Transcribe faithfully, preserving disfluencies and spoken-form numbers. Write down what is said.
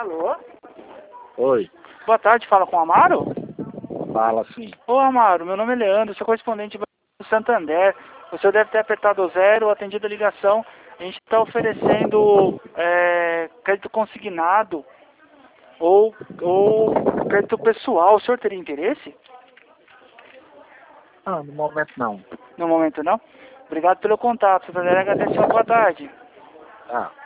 Alô? Oi, Boa tarde, fala com o Amaro? fala sim. Ô Amaro, meu nome é Leandro, sou correspondente do Santander. O senhor deve ter apertado o zero, atendido a ligação. A gente está oferecendo é, crédito consignado ou, ou crédito pessoal. O senhor teria interesse? Ah, no momento não. No momento não? Obrigado pelo contato, Santander agradece. Boa tarde. Ah.